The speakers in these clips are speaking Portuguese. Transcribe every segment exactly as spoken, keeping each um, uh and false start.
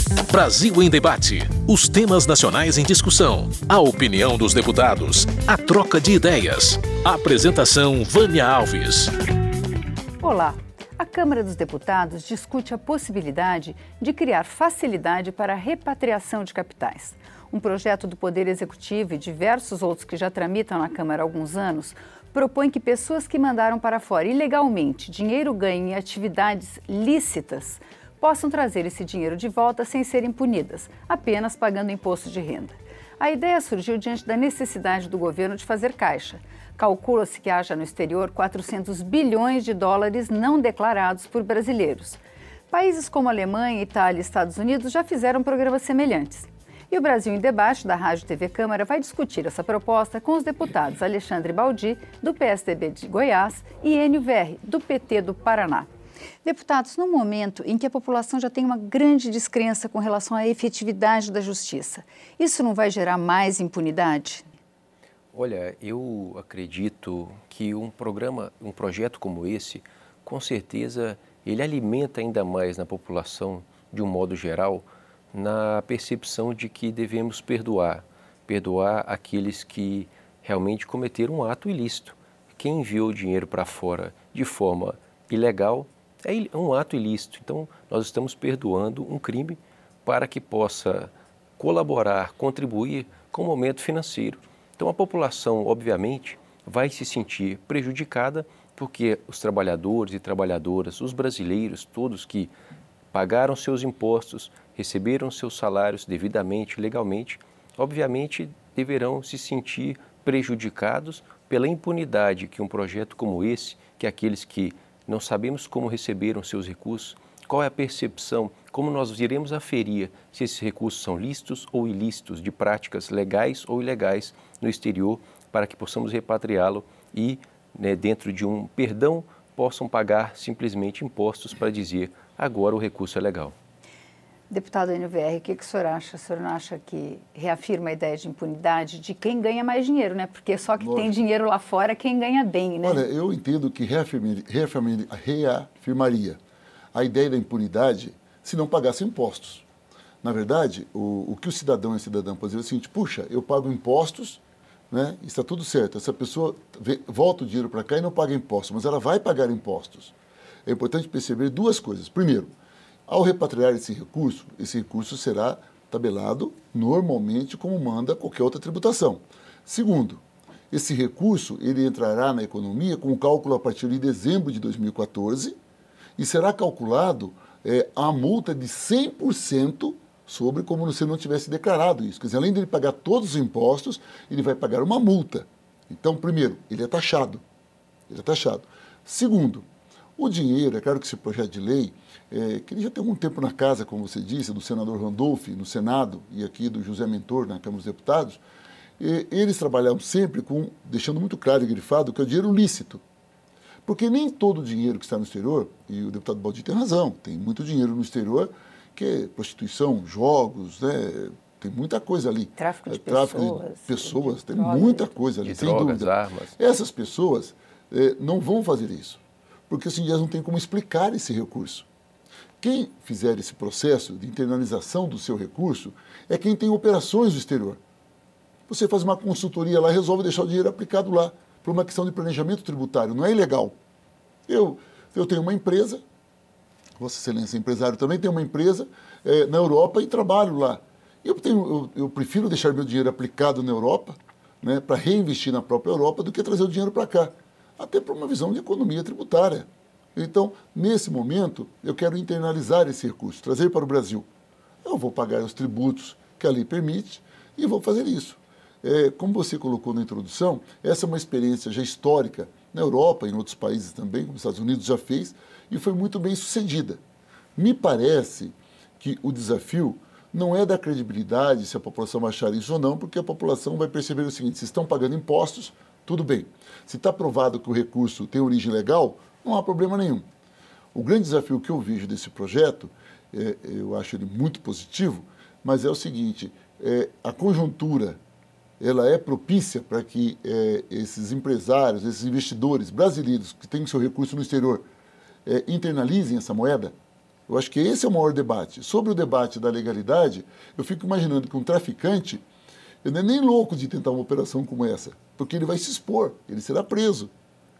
Brasil em Debate. Os temas nacionais em discussão. A opinião dos deputados. A troca de ideias. Apresentação Vânia Alves. Olá. A Câmara dos Deputados discute a possibilidade de criar facilidade para a repatriação de capitais. Um projeto do Poder Executivo e diversos outros que já tramitam na Câmara há alguns anos propõe que pessoas que mandaram para fora ilegalmente dinheiro ganho em atividades lícitas possam trazer esse dinheiro de volta sem serem punidas, apenas pagando imposto de renda. A ideia surgiu diante da necessidade do governo de fazer caixa. Calcula-se que haja no exterior quatrocentos bilhões de dólares não declarados por brasileiros. Países como Alemanha, Itália e Estados Unidos já fizeram programas semelhantes. E o Brasil em Debate, da Rádio T V Câmara, vai discutir essa proposta com os deputados Alexandre Baldi, do P S D B de Goiás, e Enio Verri, do P T do Paraná. Deputados, no momento em que a população já tem uma grande descrença com relação à efetividade da justiça, isso não vai gerar mais impunidade? Olha, eu acredito que um programa, um projeto como esse, com certeza, ele alimenta ainda mais na população, de um modo geral, na percepção de que devemos perdoar, perdoar aqueles que realmente cometeram um ato ilícito. Quem enviou dinheiro para fora de forma ilegal é um ato ilícito. Então, nós estamos perdoando um crime para que possa colaborar, contribuir com o momento financeiro. Então, a população, obviamente, vai se sentir prejudicada porque os trabalhadores e trabalhadoras, os brasileiros, todos que pagaram seus impostos, receberam seus salários devidamente, legalmente, obviamente deverão se sentir prejudicados pela impunidade que um projeto como esse, que aqueles que não sabemos como receberam seus recursos, qual é a percepção, como nós iremos aferir se esses recursos são lícitos ou ilícitos, de práticas legais ou ilegais no exterior, para que possamos repatriá-lo e, né, dentro de um perdão, possam pagar simplesmente impostos para dizer agora o recurso é legal. Deputado Enio Verri, o que, que o senhor acha? O senhor não acha que reafirma a ideia de impunidade de quem ganha mais dinheiro, né? Porque só que Lógico. Tem dinheiro lá fora quem ganha bem, né? Olha, eu entendo que reafirmaria, reafirmaria, reafirmaria a ideia da impunidade se não pagasse impostos. Na verdade, o, o que o cidadão e cidadã pode dizer é o seguinte: puxa, eu pago impostos, né? Está tudo certo. Essa pessoa vê, volta o dinheiro para cá e não paga impostos, mas ela vai pagar impostos. É importante perceber duas coisas. Primeiro, ao repatriar esse recurso, esse recurso será tabelado normalmente como manda qualquer outra tributação. Segundo, esse recurso ele entrará na economia com cálculo a partir de dezembro de dois mil e quatorze e será calculado é, a multa de cem por cento sobre como se não tivesse declarado isso. Quer dizer, além de ele pagar todos os impostos, ele vai pagar uma multa. Então, primeiro, ele é taxado. Ele é taxado. Segundo, o dinheiro, é claro que esse projeto de lei, é, que ele já tem algum tempo na casa, como você disse, do senador Randolph no Senado e aqui do José Mentor na Câmara dos Deputados, e, eles trabalharam sempre com, deixando muito claro e grifado, que é o dinheiro lícito. Porque nem todo o dinheiro que está no exterior, e o deputado Baldi tem razão, tem muito dinheiro no exterior, que é prostituição, jogos, né, tem muita coisa ali. Tráfico de é, tráfico pessoas. de pessoas, de tem drogas, muita coisa ali, de sem drogas, dúvida. armas. Essas pessoas é, não vão fazer isso, porque assim, elas não têm como explicar esse recurso. Quem fizer esse processo de internalização do seu recurso é quem tem operações no exterior. Você faz uma consultoria lá e resolve deixar o dinheiro aplicado lá, por uma questão de planejamento tributário, não é ilegal. Eu, eu tenho uma empresa, Vossa Excelência empresário também tem uma empresa é, na Europa e trabalho lá. Eu, tenho, eu, eu prefiro deixar meu dinheiro aplicado na Europa, né, para reinvestir na própria Europa, do que trazer o dinheiro para cá, até por uma visão de economia tributária. Então, nesse momento, eu quero internalizar esse recurso, trazer para o Brasil. Eu vou pagar os tributos que a lei permite e vou fazer isso. É, como você colocou na introdução, essa é uma experiência já histórica na Europa e em outros países também, como os Estados Unidos já fez, e foi muito bem sucedida. Me parece que o desafio não é da credibilidade, se a população vai achar isso ou não, porque a população vai perceber o seguinte: se estão pagando impostos, tudo bem. Se está provado que o recurso tem origem legal, não há problema nenhum. O grande desafio que eu vejo desse projeto, é, eu acho ele muito positivo, mas é o seguinte: é, a conjuntura ela é propícia para que é, esses empresários, esses investidores brasileiros que têm seu recurso no exterior, é, internalizem essa moeda. Eu acho que esse é o maior debate. Sobre o debate da legalidade, eu fico imaginando que um traficante, ele não é nem louco de tentar uma operação como essa, porque ele vai se expor, ele será preso.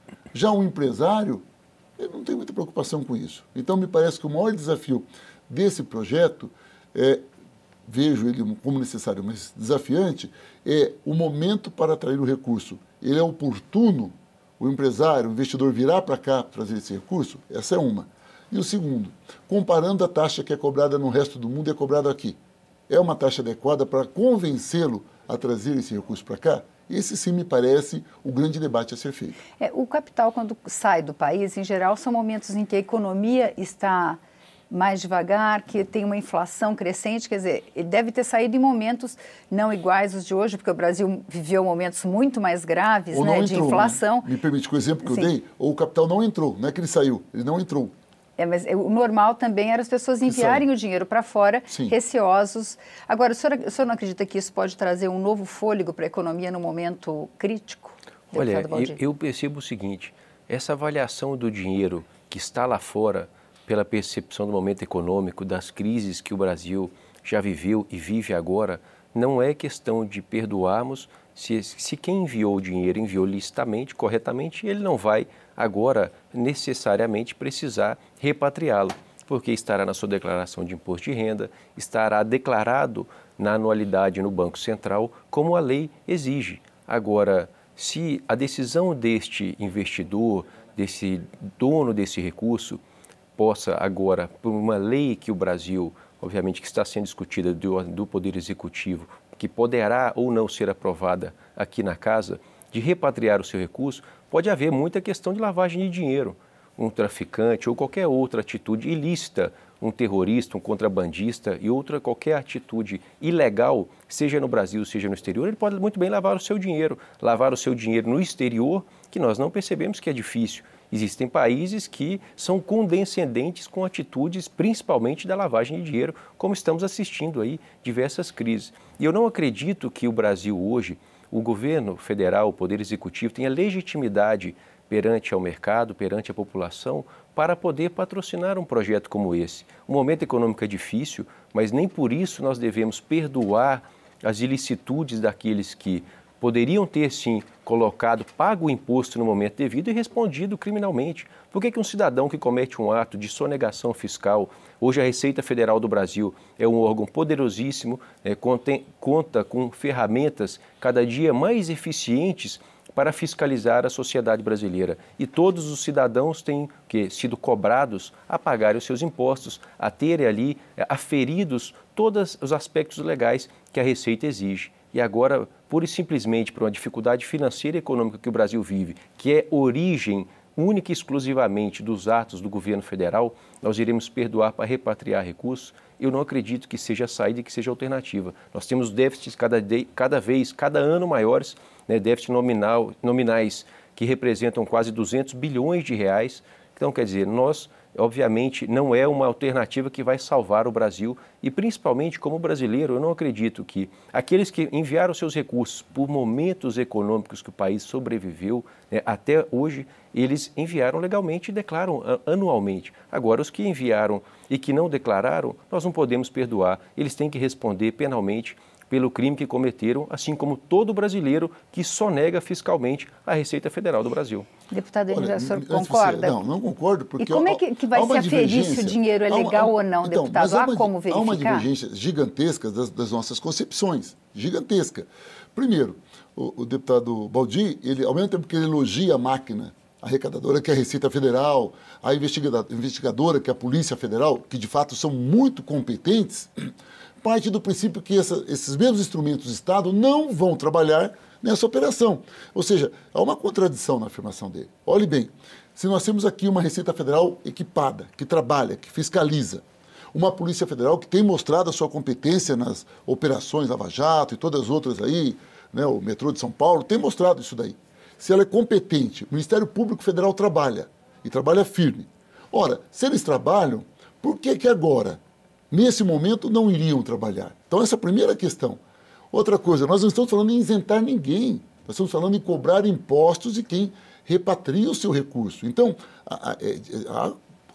Já um empresário, ele não tem muita preocupação com isso. Então, me parece que o maior desafio desse projeto, é, vejo ele como necessário, mas desafiante, é o momento para atrair o recurso. Ele é oportuno, o empresário, o investidor virá para cá trazer esse recurso? Essa é uma. E o segundo, comparando a taxa que é cobrada no resto do mundo e é cobrada aqui. É uma taxa adequada para convencê-lo a trazer esse recurso para cá? Esse sim me parece o grande debate a ser feito. É, o capital, quando sai do país, em geral, são momentos em que a economia está mais devagar, que tem uma inflação crescente, quer dizer, ele deve ter saído em momentos não iguais aos de hoje, porque o Brasil viveu momentos muito mais graves, ou né, não de entrou, inflação. Né? Me permite que o exemplo que Sim. eu dei, ou o capital não entrou, não é que ele saiu, ele não entrou. É, mas o normal também era as pessoas enviarem o dinheiro para fora, Sim. receosos. Agora, o senhor, o senhor não acredita que isso pode trazer um novo fôlego para a economia no momento crítico? Olha, eu, eu percebo o seguinte, essa avaliação do dinheiro que está lá fora, pela percepção do momento econômico, das crises que o Brasil já viveu e vive agora, não é questão de perdoarmos se, se quem enviou o dinheiro enviou licitamente, corretamente, ele não vai agora necessariamente precisar repatriá-lo, porque estará na sua declaração de imposto de renda, estará declarado na anualidade no Banco Central, como a lei exige. Agora, se a decisão deste investidor, desse dono desse recurso, possa agora, por uma lei que o Brasil, obviamente que está sendo discutida do, do Poder Executivo, que poderá ou não ser aprovada aqui na Casa, de repatriar o seu recurso, pode haver muita questão de lavagem de dinheiro. Um traficante ou qualquer outra atitude ilícita, um terrorista, um contrabandista e outra qualquer atitude ilegal, seja no Brasil, seja no exterior, ele pode muito bem lavar o seu dinheiro. Lavar o seu dinheiro no exterior, que nós não percebemos que é difícil. Existem países que são condescendentes com atitudes, principalmente da lavagem de dinheiro, como estamos assistindo aí diversas crises. E eu não acredito que o Brasil hoje, o governo federal, o Poder Executivo, tenha legitimidade perante ao mercado, perante a população, para poder patrocinar um projeto como esse. O momento econômico é difícil, mas nem por isso nós devemos perdoar as ilicitudes daqueles que poderiam ter, sim, colocado, pago o imposto no momento devido e respondido criminalmente. Por que que um cidadão que comete um ato de sonegação fiscal, hoje a Receita Federal do Brasil é um órgão poderosíssimo, é, contém, conta com ferramentas cada dia mais eficientes para fiscalizar a sociedade brasileira. E todos os cidadãos têm que, sido cobrados a pagarem os seus impostos, a terem ali é, aferidos todos os aspectos legais que a Receita exige. E agora, pura e simplesmente por uma dificuldade financeira e econômica que o Brasil vive, que é origem única e exclusivamente dos atos do governo federal, nós iremos perdoar para repatriar recursos? Eu não acredito que seja a saída e que seja a alternativa. Nós temos déficits cada, de, cada vez, cada ano maiores, né, déficits nominal, nominais que representam quase duzentos bilhões de reais. Então, quer dizer, nós, obviamente, não é uma alternativa que vai salvar o Brasil e, principalmente, como brasileiro, eu não acredito que aqueles que enviaram seus recursos por momentos econômicos que o país sobreviveu, né, até hoje, eles enviaram legalmente e declaram anualmente. Agora, os que enviaram e que não declararam, nós não podemos perdoar. Eles têm que responder penalmente pelo crime que cometeram, assim como todo brasileiro que sonega fiscalmente a Receita Federal do Brasil. Deputado Enio, o senhor Você, concorda? não, não concordo. Porque e como é que, que vai se aferir se o dinheiro é legal ou não, então, deputado? Há, há uma, como verificar? Há uma divergência gigantesca das, das nossas concepções, gigantesca. Primeiro, o, o deputado Baldi, ele, ao mesmo tempo que ele elogia a máquina arrecadadora, que é a Receita Federal, a investigadora, investigadora, que é a Polícia Federal, que de fato são muito competentes, parte do princípio que essa, esses mesmos instrumentos do Estado não vão trabalhar nessa operação. Ou seja, há uma contradição na afirmação dele. Olhe bem, se nós temos aqui uma Receita Federal equipada, que trabalha, que fiscaliza, uma Polícia Federal que tem mostrado a sua competência nas operações Lava Jato e todas as outras aí, né, o metrô de São Paulo, tem mostrado isso daí. Se ela é competente, o Ministério Público Federal trabalha, e trabalha firme. Ora, se eles trabalham, por que que agora, nesse momento, não iriam trabalhar? Então, essa é a primeira questão. Outra coisa, nós não estamos falando em isentar ninguém, nós estamos falando em cobrar impostos de quem repatria o seu recurso. Então, a, a,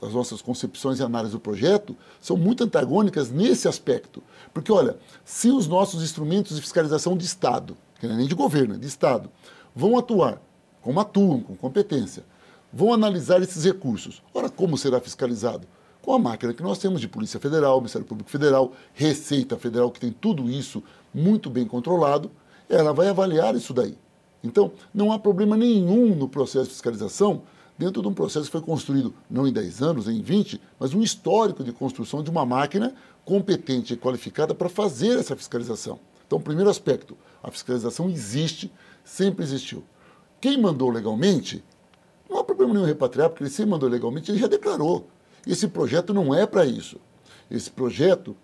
as nossas concepções e análises do projeto são muito antagônicas nesse aspecto. Porque, olha, se os nossos instrumentos de fiscalização de Estado, que não é nem de governo, é de Estado, vão atuar, como atuam, com competência, vão analisar esses recursos. Ora, como será fiscalizado? Com a máquina que nós temos de Polícia Federal, Ministério Público Federal, Receita Federal, que tem tudo isso muito bem controlado, ela vai avaliar isso daí. Então, não há problema nenhum no processo de fiscalização, dentro de um processo que foi construído, não em dez anos, em vinte, mas um histórico de construção de uma máquina competente e qualificada para fazer essa fiscalização. Então, primeiro aspecto, a fiscalização existe, sempre existiu. Quem mandou legalmente, não há problema nenhum repatriar, porque ele sempre mandou legalmente, ele já declarou. Esse projeto não é para isso. Esse projeto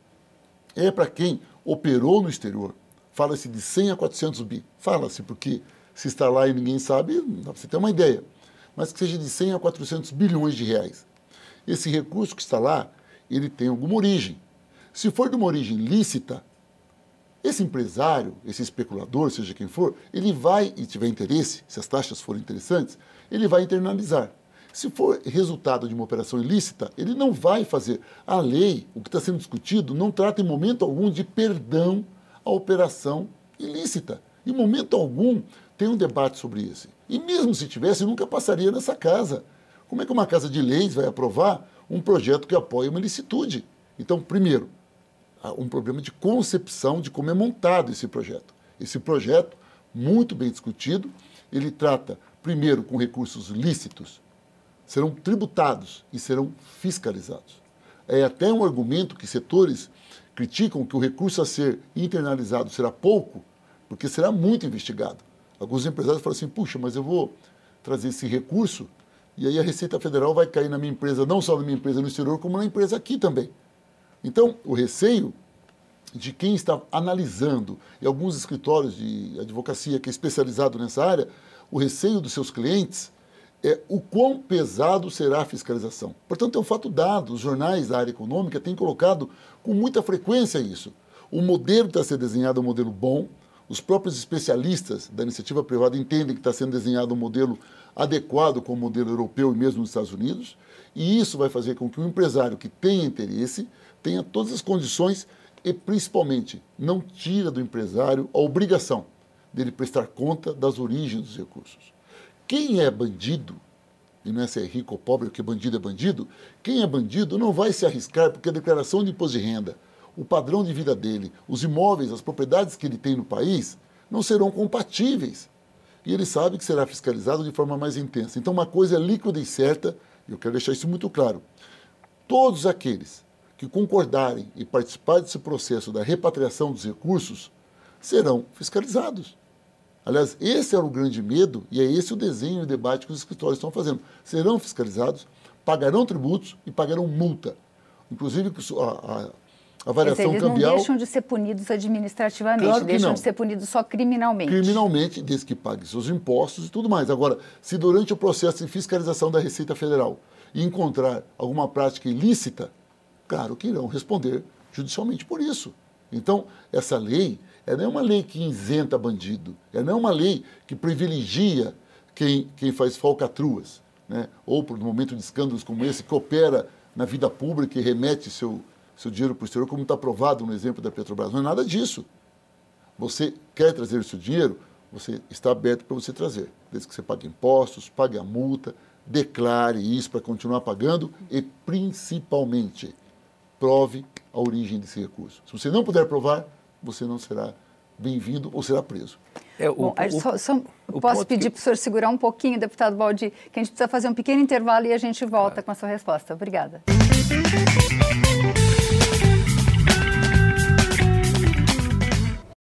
é para quem operou no exterior. Fala-se de cem a quatrocentos bi. Fala-se porque se está lá e ninguém sabe, dá para você ter uma ideia. Mas que seja de cem a quatrocentos bilhões de reais. Esse recurso que está lá, ele tem alguma origem. Se for de uma origem lícita, esse empresário, esse especulador, seja quem for, ele vai, e tiver interesse, se as taxas forem interessantes, ele vai internalizar. Se for resultado de uma operação ilícita, ele não vai fazer. A lei, o que está sendo discutido, não trata em momento algum de perdão à operação ilícita. Em momento algum tem um debate sobre isso. E mesmo se tivesse, nunca passaria nessa casa. Como é que uma casa de leis vai aprovar um projeto que apoia uma ilicitude? Então, primeiro, há um problema de concepção de como é montado esse projeto. Esse projeto, muito bem discutido, ele trata, primeiro, com recursos lícitos, serão tributados e serão fiscalizados. É até um argumento que setores criticam que o recurso a ser internalizado será pouco, porque será muito investigado. Alguns empresários falam assim, puxa, mas eu vou trazer esse recurso e aí a Receita Federal vai cair na minha empresa, não só na minha empresa no exterior, como na empresa aqui também. Então, o receio de quem está analisando, e alguns escritórios de advocacia que é especializado nessa área, o receio dos seus clientes é o quão pesado será a fiscalização. Portanto, é um fato dado. Os jornais da área econômica têm colocado com muita frequência isso. O modelo está sendo desenhado é um modelo bom. Os próprios especialistas da iniciativa privada entendem que está sendo desenhado um modelo adequado com o modelo europeu e mesmo nos Estados Unidos. E isso vai fazer com que o empresário que tenha interesse tenha todas as condições e, principalmente, não tira do empresário a obrigação dele prestar conta das origens dos recursos. Quem é bandido, e não é se é rico ou pobre, porque bandido é bandido, quem é bandido não vai se arriscar, porque a declaração de imposto de renda, o padrão de vida dele, os imóveis, as propriedades que ele tem no país, não serão compatíveis. E ele sabe que será fiscalizado de forma mais intensa. Então, uma coisa é líquida e certa, e eu quero deixar isso muito claro. Todos aqueles que concordarem e participar desse processo da repatriação dos recursos serão fiscalizados. Aliás, esse era o grande medo e é esse o desenho e o debate que os escritórios estão fazendo. Serão fiscalizados, pagarão tributos e pagarão multa. Inclusive, a, a, a variação eles cambial... Eles não deixam de ser punidos administrativamente, claro deixam não. de ser punidos só criminalmente. Criminalmente, desde que pague seus impostos e tudo mais. Agora, se durante o processo de fiscalização da Receita Federal encontrar alguma prática ilícita, claro que irão responder judicialmente por isso. Então, essa lei... Ela não é uma lei que isenta bandido, ela não é uma lei que privilegia quem, quem faz falcatruas, né? Ou, por um momento de escândalos como esse, que opera na vida pública e remete seu, seu dinheiro para o exterior, como está provado no exemplo da Petrobras. Não é nada disso. Você quer trazer o seu dinheiro, você está aberto para você trazer, desde que você pague impostos, pague a multa, declare isso para continuar pagando e, principalmente, prove a origem desse recurso. Se você não puder provar, você não será bem-vindo ou será preso. É, o, Bom, o, só, só, o posso pedir que... para o senhor segurar um pouquinho, deputado Baldi, que a gente precisa fazer um pequeno intervalo e a gente volta ah. com a sua resposta. Obrigada.